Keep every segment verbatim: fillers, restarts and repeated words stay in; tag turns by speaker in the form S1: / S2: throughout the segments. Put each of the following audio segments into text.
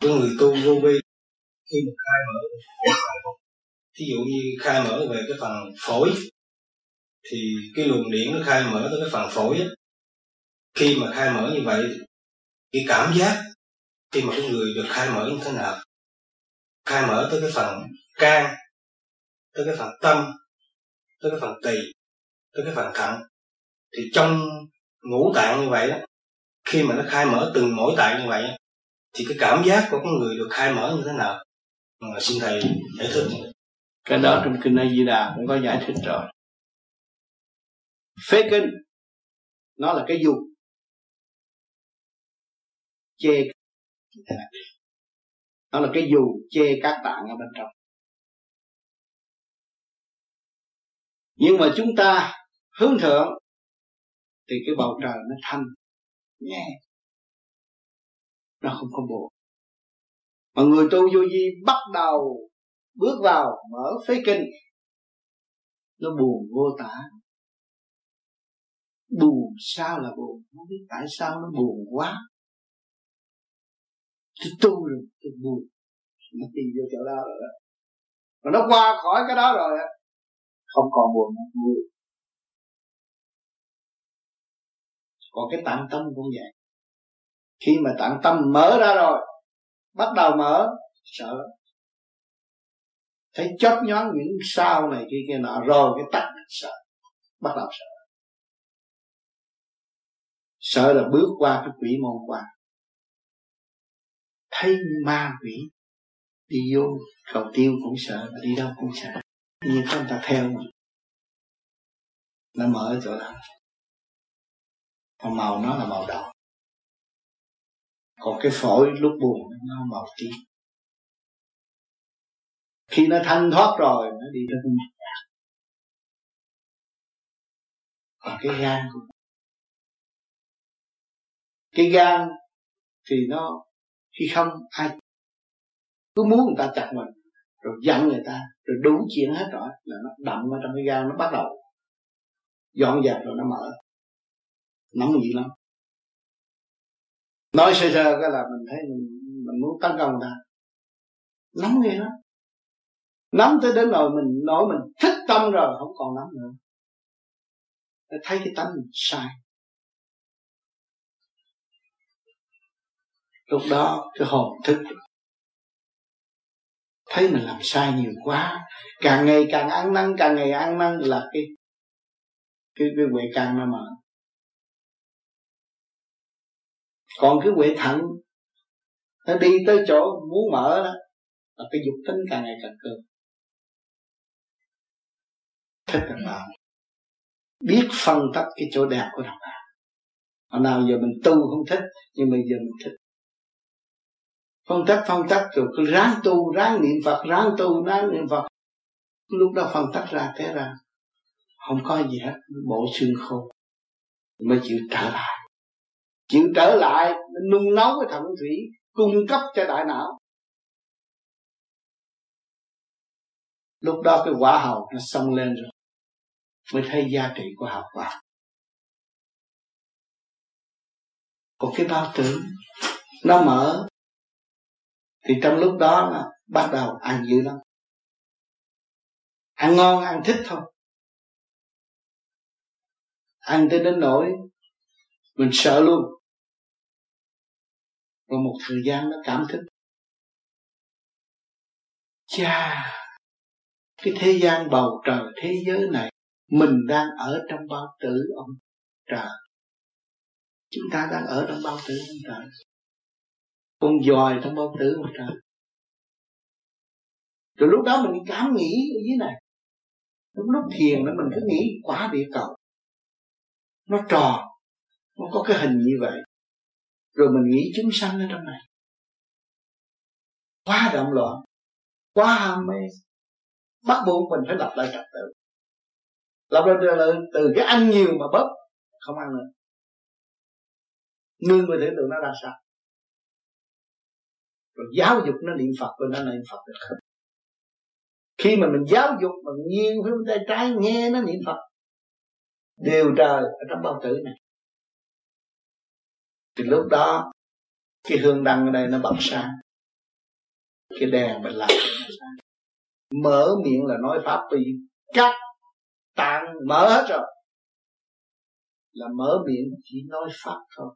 S1: Cái người tu vô vi khi mà khai mở, ví dụ như khai mở về cái phần phổi thì cái luồng điển nó khai mở tới cái phần phổi á. Khi mà khai mở như vậy, cái cảm giác khi mà cái người được khai mở như thế nào, khai mở tới cái phần can, tới cái phần tâm, tới cái phần tỳ, tới cái phần thận, thì trong ngũ tạng như vậy đó, khi mà nó khai mở từng mỗi tạng như vậy thì cái cảm giác của con người được khai mở như thế nào? À, xin thầy giải thích.
S2: Cái đó trong kinh A Di Đà cũng có giải thích rồi. Phế kinh nó là cái dù chê, nó là cái dù chê các tạng ở bên trong. Nhưng mà chúng ta hướng thượng thì cái bầu trời nó thanh nhẹ, nó không có buồn. Mà người tu vô vi bắt đầu bước vào mở phế kinh, nó buồn vô tả. Buồn sao là buồn, không biết tại sao nó buồn quá. Tôi tu rồi tôi buồn, nó đi vô chỗ đó rồi đó. Mà nó qua khỏi cái đó rồi á, không còn buồn nữa. Còn cái tạng tâm cũng vậy. Khi mà tạng tâm mở ra rồi, bắt đầu mở, sợ lắm. Thấy chớp nhoáng những sao này kia kia nọ rồi cái tắt sợ, bắt đầu sợ. Sợ là bước qua cái quỷ môn quan. Thấy ma quỷ đi vô cầu tiêu cũng sợ, đi đâu cũng sợ. Nhưng có người ta theo mà. Nó mở chỗ đó. Còn màu nó là màu đỏ. Còn cái phổi lúc buồn nó màu tím. Khi nó thanh thoát rồi nó đi tới cái mặt nhạc. Còn cái gan cũng cái gan thì nó khi không ai cứ muốn người ta chặt mình rồi giận người ta rồi đủ chuyện hết rồi là nó đậm ở trong cái gan, nó bắt đầu dọn dẹp rồi nó mở, nóng gì lắm. Nói sơ sơ cái là mình thấy mình, mình muốn tấn công người ta, nóng ghê lắm, nóng tới đến rồi mình nói mình thích tâm rồi không còn nóng nữa, thấy cái tánh mình sai. Lúc đó cái hồn thức thấy mình làm sai nhiều quá, càng ngày càng ăn năn, càng ngày ăn năn là cái cái cái huệ căn nó mở. Còn cái huệ thận nó đi tới chỗ muốn mở đó là cái dục tính càng ngày càng cường. Thích đồng bào biết phân tách cái chỗ đẹp của đồng bào. Hồi nào giờ mình tu không thích, nhưng bây giờ mình thích. Phân tách phân tách rồi cứ ráng tu, ráng niệm Phật, ráng tu, ráng niệm Phật. Lúc đó phân tách ra thế ra không có gì hết, bộ xương khô mới chịu trở lại. Chịu trở lại nung nấu cái thận thủy cung cấp cho đại não. Lúc đó cái quả hầu nó xông lên rồi mới thấy giá trị của hào quang. Còn cái bao tử nó mở thì trong lúc đó là bắt đầu ăn dữ lắm, ăn ngon ăn thích thôi, ăn tới đến nỗi mình sợ luôn. Rồi một thời gian nó cảm thức, chà, cái thế gian bầu trời thế giới này mình đang ở trong bao tử ông trời. Chúng ta đang ở trong bao tử ông trời, con dòi trong bao tử ông trời. Rồi lúc đó mình cảm nghĩ ở dưới này. Lúc lúc thiền đó mình cứ nghĩ quả địa cầu nó tròn, nó có cái hình như vậy. Rồi mình nghĩ chúng sanh ở trong này quá động loạn, quá ham mê, bắt buộc mình phải lập lại trật tự. Lập lại trật tự từ cái ăn nhiều mà bớt không ăn nữa. Nương người tưởng tượng nó ra sao. Rồi giáo dục nó niệm Phật, rồi nó niệm Phật được. Khi mà mình giáo dục bằng nhiều hướng tay trái nghe nó niệm Phật, đều trời ở trong bao tử này, thì lúc đó cái hương đăng ở đây nó bật sáng, cái đèn mình làm mở miệng là nói pháp vì các tạng mở hết rồi, là mở miệng chỉ nói pháp thôi,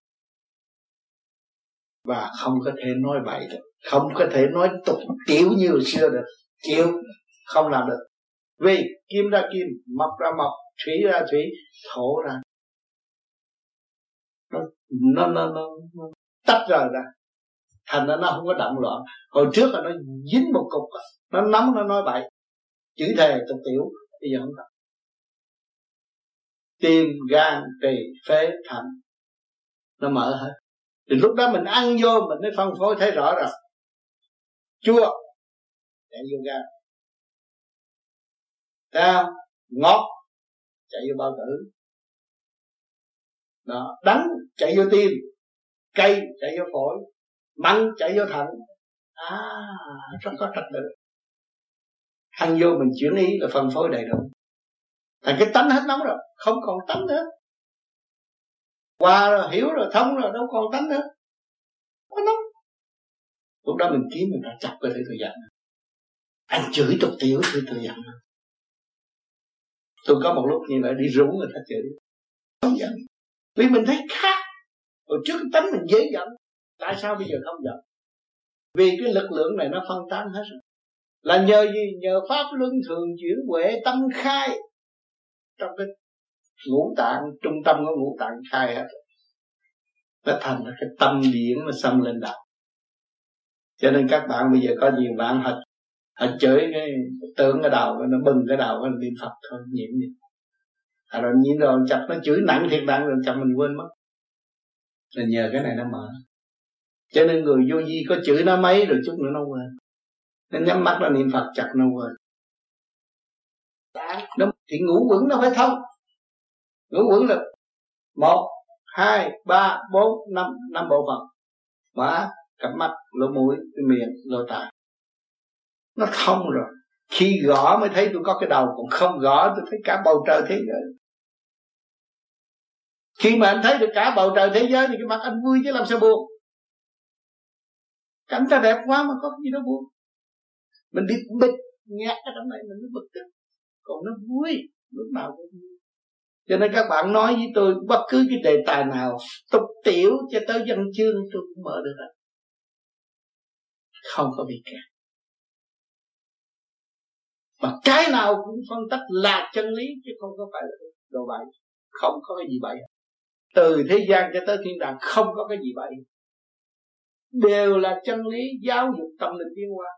S2: và không có thể nói bậy được, không có thể nói tục tiểu như hồi xưa được, chịu không làm được. Vì kim ra kim, mộc ra mộc, thủy ra thủy, thổ ra nó nó nó, nó, nó tách rời ra, thành ra nó không có động loạn. Hồi trước là nó dính một cục, nó nóng nó nói bậy, chữ thề tục tiểu, bây giờ không có. Tim, gan, tỳ, phế, thận nó mở hết. Thì lúc đó mình ăn vô mình mới phân phối thấy rõ rồi. Chua chạy vô gan, sao ngọt chạy vô bao tử, đó, đắng chạy vô tim, cay chạy vô phổi, mặn chạy vô thận. À, rất có trật tự. Ăn vô mình chuyển ý là phân phối đầy đủ. Thành cái tánh hết nóng rồi, không còn tánh nữa. Qua rồi, hiểu rồi, thông rồi, đâu còn tánh nữa. Có nóng. Lúc đó mình kiếm mình đã chặt cơ thể tôi giận. Anh chửi tục tiểu thì tôi giận. Tôi có một lúc như vậy đi rủ người ta chửi, không giận. Vì mình thấy khác. Hồi trước tánh mình dễ giận, tại sao bây giờ không giận? Vì cái lực lượng này nó phân tán hết rồi. Là nhờ gì? Nhờ pháp luân thường chuyển huệ tâm khai. Trong cái ngũ tạng, trung tâm của ngũ tạng khai hết, nó thành là cái tâm điển nó xâm lên đầu. Cho nên các bạn bây giờ có nhiều bạn họ, họ chửi cái tưởng cái đầu, nó bừng cái đầu, nó niệm Phật thôi, nhiễm gì. À rồi nhìn rồi chặt nó chửi nặng thiệt nặng rồi chặt mình quên mất. Là nhờ cái này nó mở. Cho nên người vô vi có chửi nó mấy rồi chút nữa nó quên. Nó nhắm mắt nó niệm Phật chặt nó quên. Nó, thì ngũ quẩn nó phải thông. Ngũ quẩn là một, hai, ba, bốn, năm, năm bộ phận. Má, cặp mắt, lỗ mũi, cái miệng, lỗ tai. Nó thông rồi. Khi gõ mới thấy tôi có cái đầu, còn không gõ tôi thấy cả bầu trời thế giới. Khi mà anh thấy được cả bầu trời thế giới thì cái mặt anh vui chứ làm sao buồn. Cảnh ta đẹp quá mà có cái gì đó buồn. Mình bị bịch nhát ở trong này mình mới bực tức. Còn nó vui, lúc nào cũng vui. Cho nên các bạn nói với tôi bất cứ cái đề tài nào, tục tiểu cho tới văn chương tôi cũng mở được hết. Không có bị kẹt. Mà cái nào cũng phân tích là chân lý chứ không có phải là đồ bậy. Không có cái gì bậy. Từ thế gian cho tới thiên đàng không có cái gì bậy. Đều là chân lý giáo dục tâm linh tiến hóa.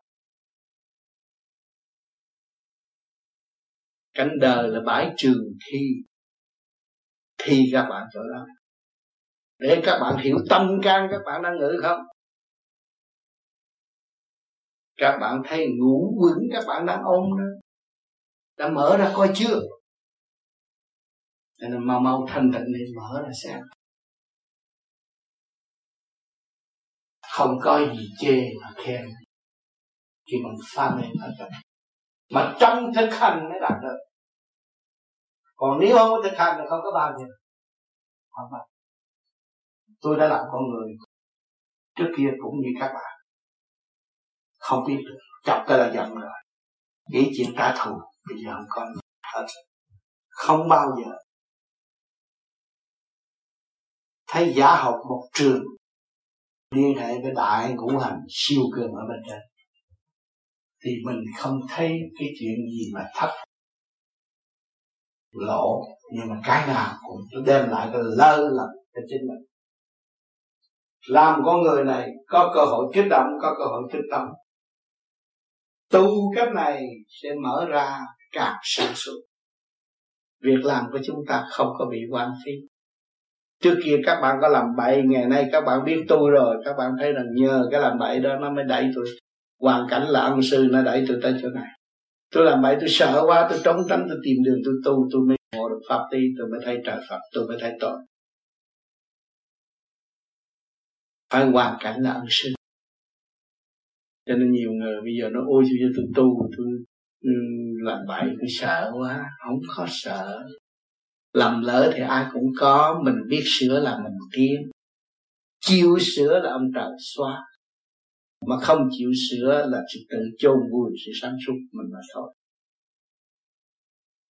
S2: Cảnh đời là bãi trường thi. Thi các bạn chỗ đó. Để các bạn hiểu tâm can các bạn đang ngự không? Các bạn thấy ngũ quẩn các bạn đang ôm đó. Đã mở ra coi chưa? Nên mau mau thanh tịnh để mở ra xem. Không có gì chê mà khen. Khi mình pha lên thật thật. Mà trong thực hành mới đạt được. Còn nếu không có thực hành thì không có bao giờ. Không phải. Tôi đã làm con người trước kia cũng như các bạn. Không biết được. Chọc cái là giận rồi. Nghĩ chuyện trả thù. Bây giờ không có thật. Không bao giờ. Thấy giả học một trường liên hệ với đại ngũ hành siêu cường ở bên trên thì mình không thấy cái chuyện gì mà thấp lộ, nhưng mà cái nào cũng đem lại cái lơ lầm cho chính mình. Làm con người này có cơ hội kích động, có cơ hội kích động. Tu cách này sẽ mở ra càng sáng suốt. Việc làm của chúng ta không có bị hoang phí. Trước kia các bạn có làm bậy, ngày nay các bạn biết tu rồi, các bạn thấy rằng nhờ cái làm bậy đó nó mới đẩy tôi. Hoàn cảnh là ân sư nó đẩy tôi tới chỗ này. Tôi làm bậy tôi sợ quá, tôi trốn tránh, tôi tìm đường tôi tu, tôi mới ngộ được pháp lý, tôi mới thấy trời Phật, tôi mới thấy tội. Phải hoàn cảnh là ân sư. Cho nên nhiều người bây giờ nó ôi cho tôi tu, tôi làm bậy, tôi sợ quá, không có sợ. Lầm lỡ thì ai cũng có, mình biết sửa là mình tiến. Chịu sửa là ông trời xóa. mà không chịu sửa là sự tự chôn vùi sự sáng suốt mình mà thôi.